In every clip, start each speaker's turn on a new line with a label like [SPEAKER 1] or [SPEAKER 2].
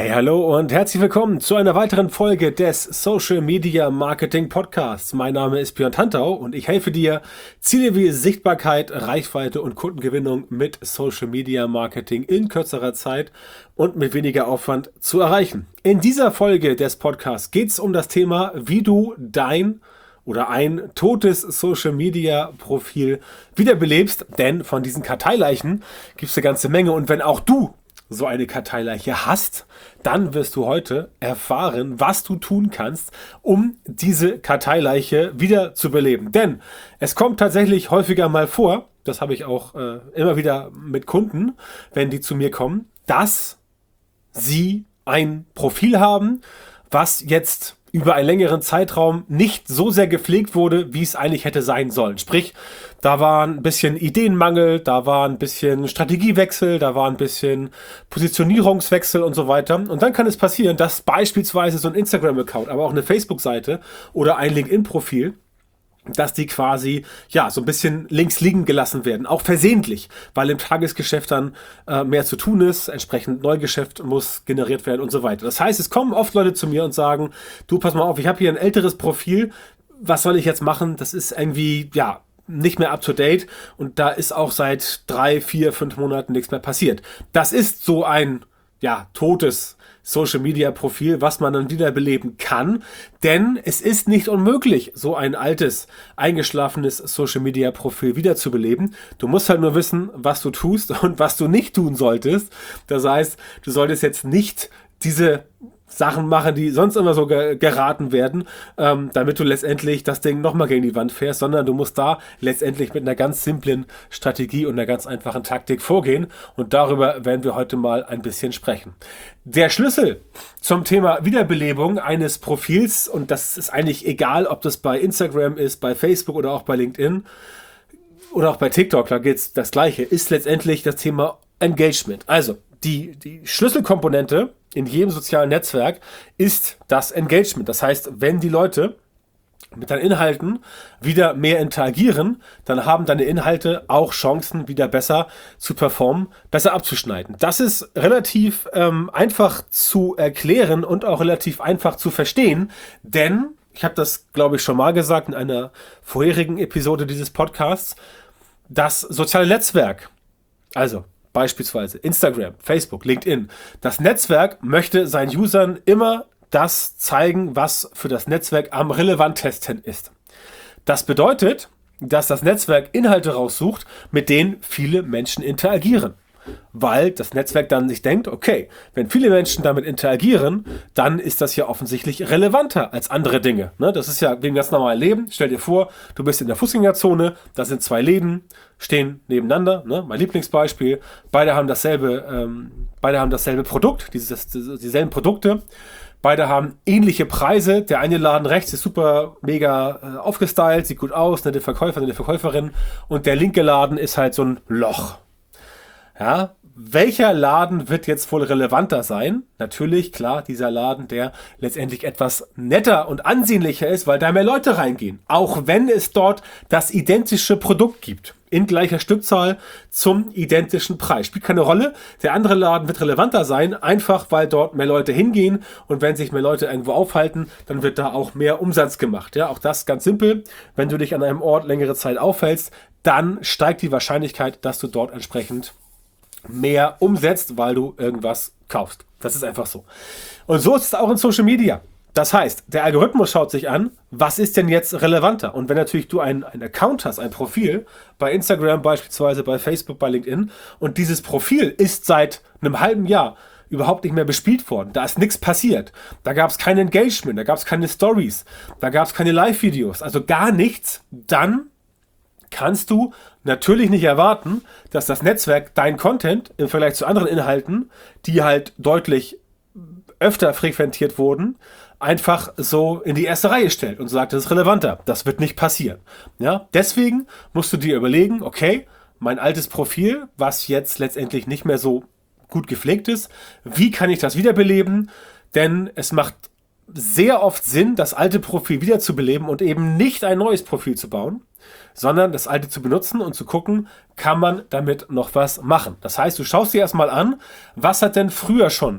[SPEAKER 1] Hey, hallo und herzlich willkommen zu einer weiteren Folge des Social Media Marketing Podcasts. Mein Name ist Björn Tantau und ich helfe dir, Ziele wie Sichtbarkeit, Reichweite und Kundengewinnung mit Social Media Marketing in kürzerer Zeit und mit weniger Aufwand zu erreichen. In dieser Folge des Podcasts geht es um das Thema, wie du dein oder ein totes Social Media Profil wiederbelebst, denn von diesen Karteileichen gibt es eine ganze Menge und wenn auch du so eine Karteileiche hast, dann wirst du heute erfahren, was du tun kannst, um diese Karteileiche wieder zu beleben. Denn es kommt tatsächlich häufiger mal vor, das habe ich auch immer wieder mit Kunden, wenn die zu mir kommen, dass sie ein Profil haben, was jetzt über einen längeren Zeitraum nicht so sehr gepflegt wurde, wie es eigentlich hätte sein sollen. Sprich, da war ein bisschen Ideenmangel, da war ein bisschen Strategiewechsel, da war ein bisschen Positionierungswechsel und so weiter. Und dann kann es passieren, dass beispielsweise so ein Instagram-Account, aber auch eine Facebook-Seite oder ein LinkedIn-Profil, dass die quasi, ja, so ein bisschen links liegen gelassen werden, auch versehentlich, weil im Tagesgeschäft dann mehr zu tun ist, entsprechend Neugeschäft muss generiert werden und so weiter. Das heißt, es kommen oft Leute zu mir und sagen, du, pass mal auf, ich habe hier ein älteres Profil, was soll ich jetzt machen? Das ist irgendwie, ja, nicht mehr up to date und da ist auch seit 3, 4, 5 Monaten nichts mehr passiert. Das ist so ein, ja, totes Social Media Profil, was man dann wieder beleben kann, denn es ist nicht unmöglich, so ein altes, eingeschlafenes Social Media Profil wieder zu beleben. Du musst halt nur wissen, was du tust und was du nicht tun solltest. Das heißt, du solltest jetzt nicht diese Sachen machen, die sonst immer so geraten werden, damit du letztendlich das Ding nochmal gegen die Wand fährst, sondern du musst da letztendlich mit einer ganz simplen Strategie und einer ganz einfachen Taktik vorgehen und darüber werden wir heute mal ein bisschen sprechen. Der Schlüssel zum Thema Wiederbelebung eines Profils, und das ist eigentlich egal, ob das bei Instagram ist, bei Facebook oder auch bei LinkedIn oder auch bei TikTok, da geht es das Gleiche, ist letztendlich das Thema Engagement. Also die Schlüsselkomponente in jedem sozialen Netzwerk ist das Engagement. Das heißt, wenn die Leute mit deinen Inhalten wieder mehr interagieren, dann haben deine Inhalte auch Chancen, wieder besser zu performen, besser abzuschneiden. Das ist relativ einfach zu erklären und auch relativ einfach zu verstehen, denn ich habe das, glaube ich, schon mal gesagt in einer vorherigen Episode dieses Podcasts, das soziale Netzwerk, also beispielsweise Instagram, Facebook, LinkedIn. Das Netzwerk möchte seinen Usern immer das zeigen, was für das Netzwerk am relevantesten ist. Das bedeutet, dass das Netzwerk Inhalte raussucht, mit denen viele Menschen interagieren. Weil das Netzwerk dann sich denkt, okay, wenn viele Menschen damit interagieren, dann ist das ja offensichtlich relevanter als andere Dinge. Ne? Das ist ja wie im ganz normalen Leben. Stell dir vor, du bist in der Fußgängerzone, da sind 2 Läden, stehen nebeneinander. Ne? Mein Lieblingsbeispiel, beide haben dasselbe Produkt, dieselben Produkte. Beide haben ähnliche Preise. Der eine Laden rechts ist super mega aufgestylt, sieht gut aus, nette Verkäufer, nette Verkäuferin. Und der linke Laden ist halt so ein Loch. Ja, welcher Laden wird jetzt wohl relevanter sein? Natürlich, klar, dieser Laden, der letztendlich etwas netter und ansehnlicher ist, weil da mehr Leute reingehen. Auch wenn es dort das identische Produkt gibt. In gleicher Stückzahl zum identischen Preis. Spielt keine Rolle. Der andere Laden wird relevanter sein, einfach weil dort mehr Leute hingehen und wenn sich mehr Leute irgendwo aufhalten, dann wird da auch mehr Umsatz gemacht. Ja, auch das ganz simpel. Wenn du dich an einem Ort längere Zeit aufhältst, dann steigt die Wahrscheinlichkeit, dass du dort entsprechend mehr umsetzt, weil du irgendwas kaufst. Das ist einfach so. Und so ist es auch in Social Media. Das heißt, der Algorithmus schaut sich an, was ist denn jetzt relevanter? Und wenn natürlich du einen Account hast, ein Profil, bei Instagram beispielsweise, bei Facebook, bei LinkedIn, und dieses Profil ist seit einem halben Jahr überhaupt nicht mehr bespielt worden, da ist nichts passiert, da gab es kein Engagement, da gab es keine Stories, da gab es keine Live-Videos, also gar nichts, dann kannst du natürlich nicht erwarten, dass das Netzwerk dein Content im Vergleich zu anderen Inhalten, die halt deutlich öfter frequentiert wurden, einfach so in die erste Reihe stellt und sagt, das ist relevanter. Das wird nicht passieren. Ja? Deswegen musst du dir überlegen, okay, mein altes Profil, was jetzt letztendlich nicht mehr so gut gepflegt ist, wie kann ich das wiederbeleben? Denn es macht sehr oft Sinn, das alte Profil wiederzubeleben und eben nicht ein neues Profil zu bauen, sondern das alte zu benutzen und zu gucken, kann man damit noch was machen. Das heißt, du schaust dir erstmal an, was hat denn früher schon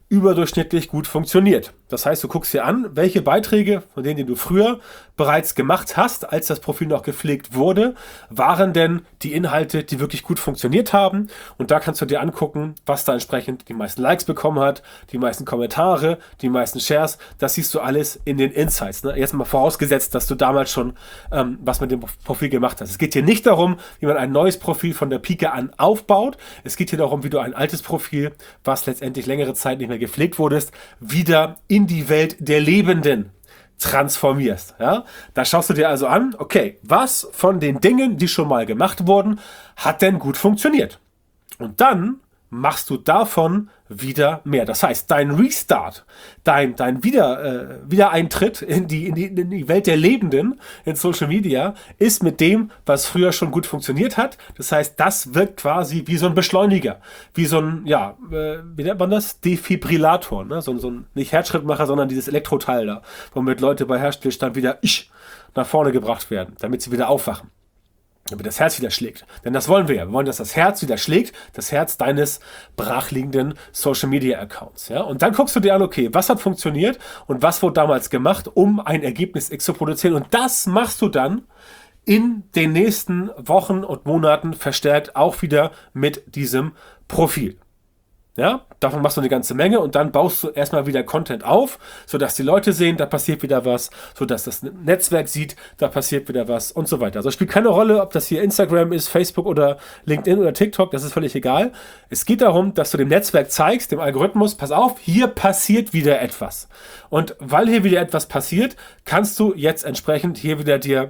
[SPEAKER 1] überdurchschnittlich gut funktioniert. Das heißt, du guckst dir an, welche Beiträge, von denen die du früher bereits gemacht hast, als das Profil noch gepflegt wurde, waren denn die Inhalte, die wirklich gut funktioniert haben. Und da kannst du dir angucken, was da entsprechend die meisten Likes bekommen hat, die meisten Kommentare, die meisten Shares. Das siehst du alles in den Insights. Ne? Jetzt mal vorausgesetzt, dass du damals schon was mit dem Profil gemacht hast. Es geht hier nicht darum, wie man ein neues Profil von der Pike an aufbaut. Es geht hier darum, wie du ein altes Profil, was letztendlich längere Zeit nicht mehr gepflegt wurdest, wieder in die Welt der Lebenden transformierst. Ja? Da schaust du dir also an, okay, was von den Dingen, die schon mal gemacht wurden, hat denn gut funktioniert? Und dann machst du davon wieder mehr. Das heißt, dein Restart, dein Wiedereintritt in die Welt der Lebenden in Social Media ist mit dem, was früher schon gut funktioniert hat. Das heißt, das wirkt quasi wie so ein Beschleuniger, wie so ein, wie nennt man das? Defibrillator, ne? So ein, nicht Herzschrittmacher, sondern dieses Elektroteil da, womit Leute bei Herzstillstand wieder nach vorne gebracht werden, damit sie wieder aufwachen. Damit das Herz wieder schlägt. Denn das wollen wir ja. Wir wollen, dass das Herz wieder schlägt, das Herz deines brachliegenden Social Media Accounts. Ja? Und dann guckst du dir an, okay, was hat funktioniert und was wurde damals gemacht, um ein Ergebnis X zu produzieren. Und das machst du dann in den nächsten Wochen und Monaten verstärkt auch wieder mit diesem Profil. Ja, davon machst du eine ganze Menge und dann baust du erstmal wieder Content auf, sodass die Leute sehen, da passiert wieder was, sodass das Netzwerk sieht, da passiert wieder was und so weiter. Also es spielt keine Rolle, ob das hier Instagram ist, Facebook oder LinkedIn oder TikTok, das ist völlig egal. Es geht darum, dass du dem Netzwerk zeigst, dem Algorithmus, pass auf, hier passiert wieder etwas. Und weil hier wieder etwas passiert, kannst du jetzt entsprechend hier wieder dir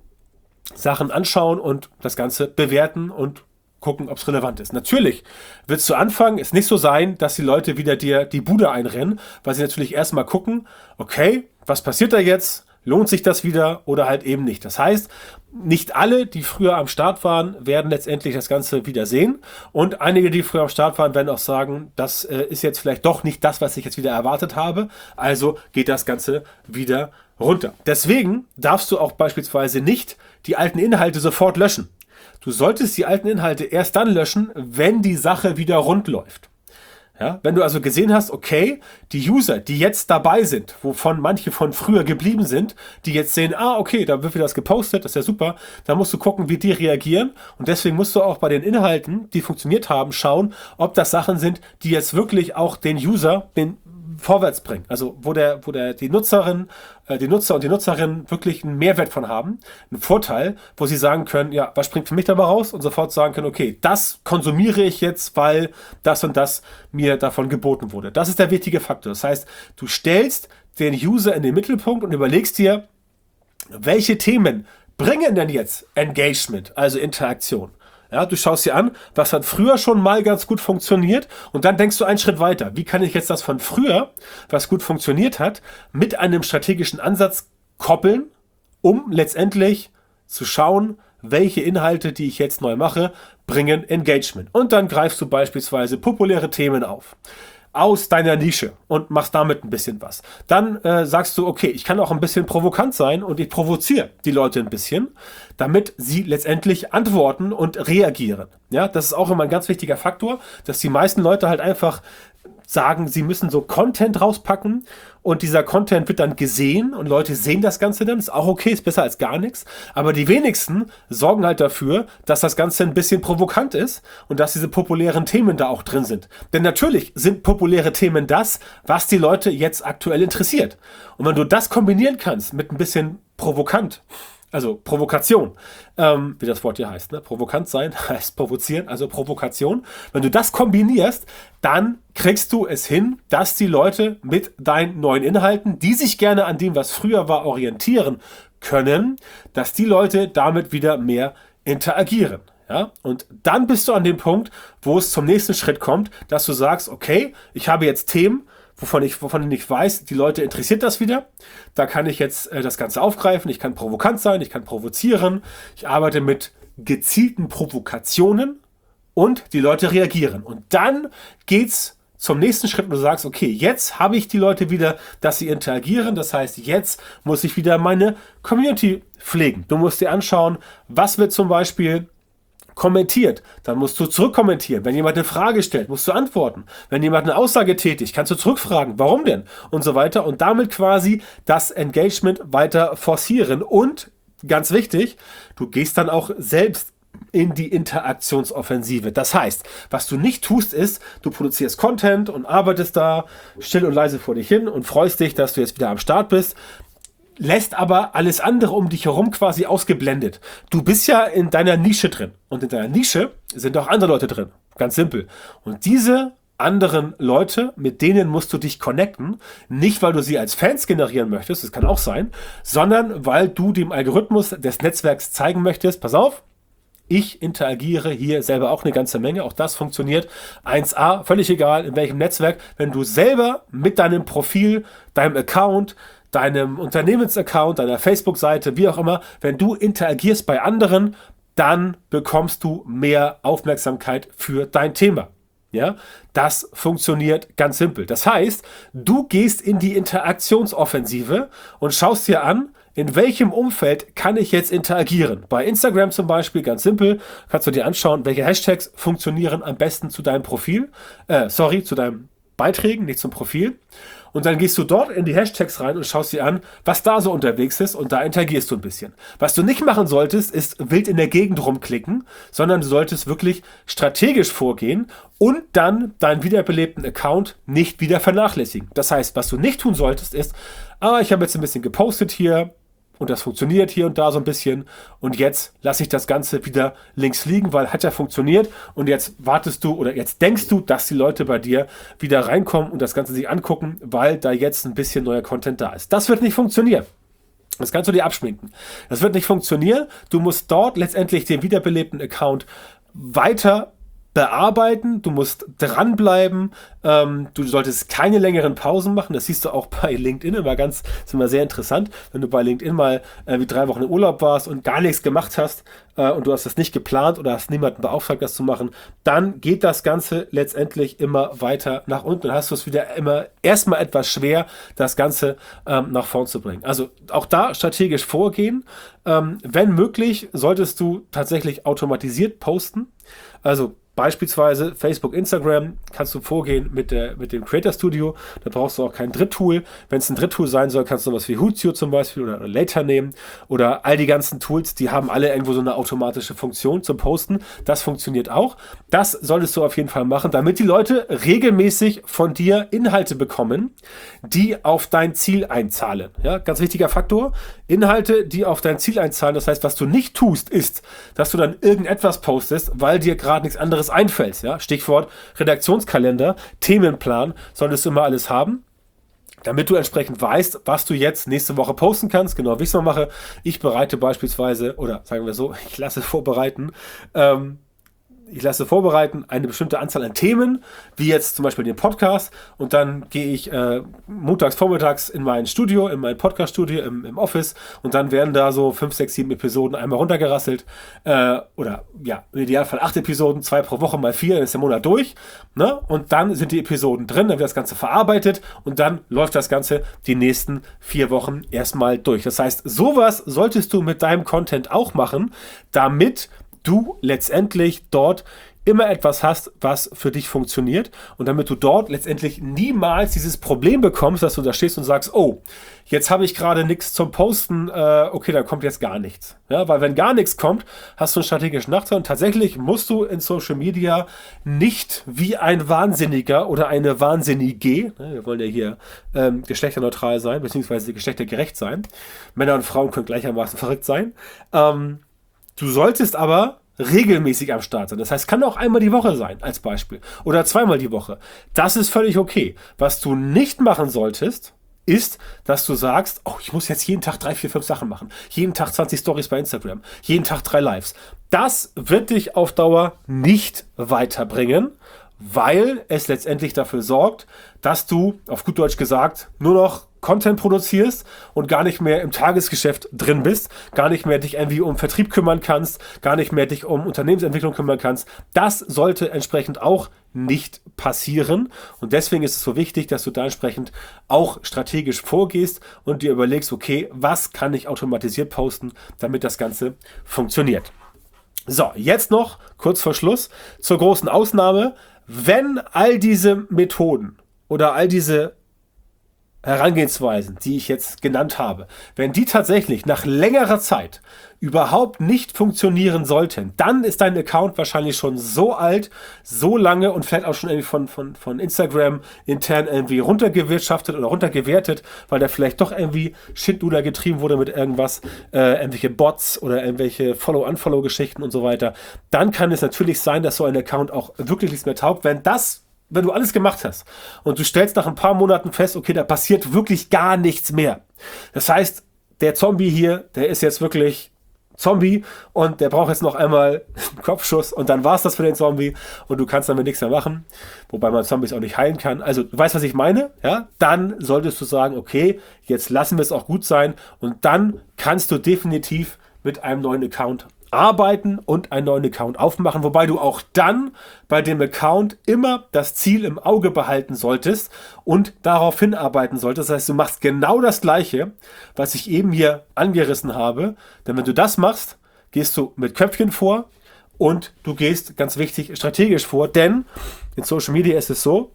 [SPEAKER 1] Sachen anschauen und das Ganze bewerten und gucken, ob es relevant ist. Natürlich wird es zu Anfang es nicht so sein, dass die Leute wieder dir die Bude einrennen, weil sie natürlich erstmal gucken, okay, was passiert da jetzt? Lohnt sich das wieder oder halt eben nicht? Das heißt, nicht alle, die früher am Start waren, werden letztendlich das Ganze wieder sehen. Und einige, die früher am Start waren, werden auch sagen, das ist jetzt vielleicht doch nicht das, was ich jetzt wieder erwartet habe. Also geht das Ganze wieder runter. Deswegen darfst du auch beispielsweise nicht die alten Inhalte sofort löschen. Du solltest die alten Inhalte erst dann löschen, wenn die Sache wieder rund läuft. Ja, wenn du also gesehen hast, okay, die User, die jetzt dabei sind, wovon manche von früher geblieben sind, die jetzt sehen, okay, da wird wieder das gepostet, das ist ja super, dann musst du gucken, wie die reagieren und deswegen musst du auch bei den Inhalten, die funktioniert haben, schauen, ob das Sachen sind, die jetzt wirklich auch den User, vorwärts bringen. Also wo die Nutzer und die Nutzerinnen wirklich einen Mehrwert von haben, einen Vorteil, wo sie sagen können, ja, was springt für mich dabei raus? Und sofort sagen können, okay, das konsumiere ich jetzt, weil das und das mir davon geboten wurde. Das ist der wichtige Faktor. Das heißt, du stellst den User in den Mittelpunkt und überlegst dir, welche Themen bringen denn jetzt Engagement, also Interaktion? Ja, du schaust dir an, was hat früher schon mal ganz gut funktioniert und dann denkst du einen Schritt weiter. Wie kann ich jetzt das von früher, was gut funktioniert hat, mit einem strategischen Ansatz koppeln, um letztendlich zu schauen, welche Inhalte, die ich jetzt neu mache, bringen Engagement. Und dann greifst du beispielsweise populäre Themen auf aus deiner Nische und machst damit ein bisschen was. Dann sagst du, okay, ich kann auch ein bisschen provokant sein und ich provoziere die Leute ein bisschen, damit sie letztendlich antworten und reagieren. Ja, das ist auch immer ein ganz wichtiger Faktor, dass die meisten Leute halt einfach sagen, sie müssen so Content rauspacken und dieser Content wird dann gesehen und Leute sehen das Ganze dann, ist auch okay, ist besser als gar nichts, aber die wenigsten sorgen halt dafür, dass das Ganze ein bisschen provokant ist und dass diese populären Themen da auch drin sind. Denn natürlich sind populäre Themen das, was die Leute jetzt aktuell interessiert. Und wenn du das kombinieren kannst mit ein bisschen provokant, also Provokation, wie das Wort hier heißt, ne? Provokant sein heißt provozieren, also Provokation. Wenn du das kombinierst, dann kriegst du es hin, dass die Leute mit deinen neuen Inhalten, die sich gerne an dem, was früher war, orientieren können, dass die Leute damit wieder mehr interagieren. Ja? Und dann bist du an dem Punkt, wo es zum nächsten Schritt kommt, dass du sagst, okay, ich habe jetzt Themen, wovon ich nicht weiß, die Leute interessiert das wieder. Da kann ich jetzt das Ganze aufgreifen. Ich kann provokant sein, ich kann provozieren. Ich arbeite mit gezielten Provokationen und die Leute reagieren. Und dann geht's zum nächsten Schritt und du sagst, okay, jetzt habe ich die Leute wieder, dass sie interagieren. Das heißt, jetzt muss ich wieder meine Community pflegen. Du musst dir anschauen, was wird zum Beispiel kommentiert, dann musst du zurückkommentieren. Wenn jemand eine Frage stellt, musst du antworten. Wenn jemand eine Aussage tätigt, kannst du zurückfragen, warum denn? Und so weiter. Und damit quasi das Engagement weiter forcieren. Und ganz wichtig, du gehst dann auch selbst in die Interaktionsoffensive. Das heißt, was du nicht tust, ist, du produzierst Content und arbeitest da still und leise vor dich hin und freust dich, dass du jetzt wieder am Start bist, lässt aber alles andere um dich herum quasi ausgeblendet. Du bist ja in deiner Nische drin und in deiner Nische sind auch andere Leute drin. Ganz simpel. Und diese anderen Leute, mit denen musst du dich connecten, nicht weil du sie als Fans generieren möchtest, das kann auch sein, sondern weil du dem Algorithmus des Netzwerks zeigen möchtest, pass auf, ich interagiere hier selber auch eine ganze Menge. Auch das funktioniert 1A, völlig egal in welchem Netzwerk. Wenn du selber mit deinem Profil, deinem Account, deinem Unternehmensaccount, deiner Facebook-Seite, wie auch immer, wenn du interagierst bei anderen, dann bekommst du mehr Aufmerksamkeit für dein Thema. Ja, das funktioniert ganz simpel. Das heißt, du gehst in die Interaktionsoffensive und schaust dir an, in welchem Umfeld kann ich jetzt interagieren? Bei Instagram zum Beispiel, ganz simpel, kannst du dir anschauen, welche Hashtags funktionieren am besten zu deinem Profil, zu deinen Beiträgen, nicht zum Profil. Und dann gehst du dort in die Hashtags rein und schaust dir an, was da so unterwegs ist und da interagierst du ein bisschen. Was du nicht machen solltest, ist wild in der Gegend rumklicken, sondern du solltest wirklich strategisch vorgehen und dann deinen wiederbelebten Account nicht wieder vernachlässigen. Das heißt, was du nicht tun solltest, ist, ich habe jetzt ein bisschen gepostet hier, und das funktioniert hier und da so ein bisschen. Und jetzt lasse ich das Ganze wieder links liegen, weil hat ja funktioniert. Und jetzt wartest du oder jetzt denkst du, dass die Leute bei dir wieder reinkommen und das Ganze sich angucken, weil da jetzt ein bisschen neuer Content da ist. Das wird nicht funktionieren. Das kannst du dir abschminken. Das wird nicht funktionieren. Du musst dort letztendlich den wiederbelebten Account weiter bearbeiten, du musst dranbleiben, du solltest keine längeren Pausen machen, das siehst du auch bei LinkedIn ist immer sehr interessant, wenn du bei LinkedIn mal wie 3 Wochen im Urlaub warst und gar nichts gemacht hast und du hast das nicht geplant oder hast niemanden beauftragt, das zu machen, dann geht das Ganze letztendlich immer weiter nach unten und hast du es wieder immer erstmal etwas schwer, das Ganze nach vorn zu bringen. Also auch da strategisch vorgehen, wenn möglich, solltest du tatsächlich automatisiert posten, also beispielsweise Facebook, Instagram kannst du vorgehen mit dem Creator Studio. Da brauchst du auch kein Dritttool. Wenn es ein Dritttool sein soll, kannst du was wie Hootsuite zum Beispiel oder Later nehmen. Oder all die ganzen Tools, die haben alle irgendwo so eine automatische Funktion zum Posten. Das funktioniert auch. Das solltest du auf jeden Fall machen, damit die Leute regelmäßig von dir Inhalte bekommen, die auf dein Ziel einzahlen. Ja, ganz wichtiger Faktor. Inhalte, die auf dein Ziel einzahlen. Das heißt, was du nicht tust, ist, dass du dann irgendetwas postest, weil dir gerade nichts anderes einfällt. Ja? Stichwort Redaktionskalender, Themenplan, solltest du immer alles haben, damit du entsprechend weißt, was du jetzt nächste Woche posten kannst. Genau wie ich es mal mache. Ich bereite beispielsweise, oder sagen wir so, ich lasse vorbereiten eine bestimmte Anzahl an Themen, wie jetzt zum Beispiel den Podcast, und dann gehe ich montags, vormittags in mein Studio, in mein Podcast-Studio im Office, und dann werden da so 5, 6, 7 Episoden einmal runtergerasselt, oder ja, im Idealfall 8 Episoden, 2 pro Woche mal 4, dann ist der Monat durch, ne? Und dann sind die Episoden drin, dann wird das Ganze verarbeitet und dann läuft das Ganze die nächsten 4 Wochen erstmal durch. Das heißt, sowas solltest du mit deinem Content auch machen, damit du letztendlich dort immer etwas hast, was für dich funktioniert, und damit du dort letztendlich niemals dieses Problem bekommst, dass du da stehst und sagst, oh, jetzt habe ich gerade nichts zum Posten, okay, da kommt jetzt gar nichts. Ja, weil wenn gar nichts kommt, hast du einen strategischen Nachteil, und tatsächlich musst du in Social Media nicht wie ein Wahnsinniger oder eine Wahnsinnige, wir wollen ja hier geschlechterneutral sein, beziehungsweise geschlechtergerecht sein, Männer und Frauen können gleichermaßen verrückt sein, du solltest aber regelmäßig am Start sein. Das heißt, kann auch einmal die Woche sein, als Beispiel. Oder zweimal die Woche. Das ist völlig okay. Was du nicht machen solltest, ist, dass du sagst, oh, ich muss jetzt jeden Tag 3, 4, 5 Sachen machen. Jeden Tag 20 Stories bei Instagram. Jeden Tag 3 Lives. Das wird dich auf Dauer nicht weiterbringen, weil es letztendlich dafür sorgt, dass du, auf gut Deutsch gesagt, nur noch Content produzierst und gar nicht mehr im Tagesgeschäft drin bist, gar nicht mehr dich irgendwie um Vertrieb kümmern kannst, gar nicht mehr dich um Unternehmensentwicklung kümmern kannst. Das sollte entsprechend auch nicht passieren, und deswegen ist es so wichtig, dass du da entsprechend auch strategisch vorgehst und dir überlegst, okay, was kann ich automatisiert posten, damit das Ganze funktioniert. So, jetzt noch kurz vor Schluss zur großen Ausnahme. Wenn all diese Methoden oder all diese Herangehensweisen, die ich jetzt genannt habe, wenn die tatsächlich nach längerer Zeit überhaupt nicht funktionieren sollten, dann ist dein Account wahrscheinlich schon so alt, so lange und vielleicht auch schon irgendwie von Instagram intern irgendwie runtergewirtschaftet oder runtergewertet, weil da vielleicht doch irgendwie Schindluder getrieben wurde mit irgendwas, irgendwelche Bots oder irgendwelche Follow-Unfollow-Geschichten und so weiter. Dann kann es natürlich sein, dass so ein Account auch wirklich nichts mehr taugt, wenn du alles gemacht hast und du stellst nach ein paar Monaten fest, okay, da passiert wirklich gar nichts mehr. Das heißt, der Zombie hier, der ist jetzt wirklich Zombie und der braucht jetzt noch einmal einen Kopfschuss und dann war es das für den Zombie und du kannst damit nichts mehr machen, wobei man Zombies auch nicht heilen kann. Also du weißt, was ich meine, ja? Dann solltest du sagen, okay, jetzt lassen wir es auch gut sein und dann kannst du definitiv mit einem neuen Account arbeiten und einen neuen Account aufmachen, wobei du auch dann bei dem Account immer das Ziel im Auge behalten solltest und darauf hinarbeiten solltest. Das heißt, du machst genau das Gleiche, was ich eben hier angerissen habe, denn wenn du das machst, gehst du mit Köpfchen vor und du gehst, ganz wichtig, strategisch vor, denn in Social Media ist es so,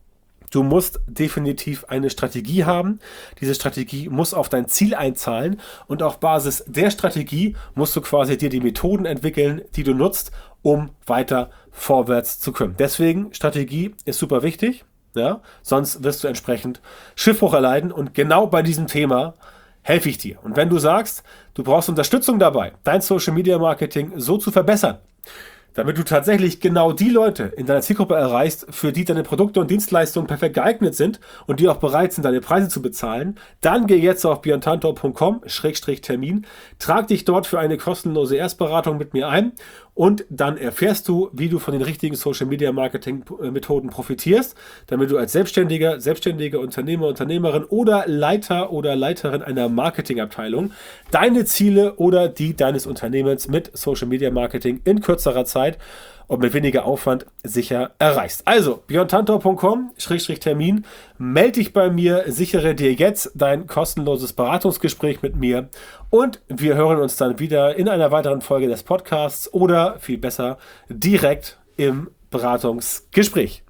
[SPEAKER 1] du musst definitiv eine Strategie haben. Diese Strategie muss auf dein Ziel einzahlen und auf Basis der Strategie musst du quasi dir die Methoden entwickeln, die du nutzt, um weiter vorwärts zu können. Deswegen, Strategie ist super wichtig, ja? Sonst wirst du entsprechend Schiffbruch erleiden und genau bei diesem Thema helfe ich dir. Und wenn du sagst, du brauchst Unterstützung dabei, dein Social Media Marketing so zu verbessern, damit du tatsächlich genau die Leute in deiner Zielgruppe erreichst, für die deine Produkte und Dienstleistungen perfekt geeignet sind und die auch bereit sind, deine Preise zu bezahlen, dann geh jetzt auf björntantor.com/Termin, trag dich dort für eine kostenlose Erstberatung mit mir ein und dann erfährst du, wie du von den richtigen Social Media Marketing Methoden profitierst, damit du als Selbstständige, Unternehmer, Unternehmerin oder Leiter oder Leiterin einer Marketingabteilung deine Ziele oder die deines Unternehmens mit Social Media Marketing in kürzerer Zeit und mit weniger Aufwand sicher erreichst. Also, björntantor.com/Termin, melde dich bei mir, sichere dir jetzt dein kostenloses Beratungsgespräch mit mir und wir hören uns dann wieder in einer weiteren Folge des Podcasts oder viel besser direkt im Beratungsgespräch.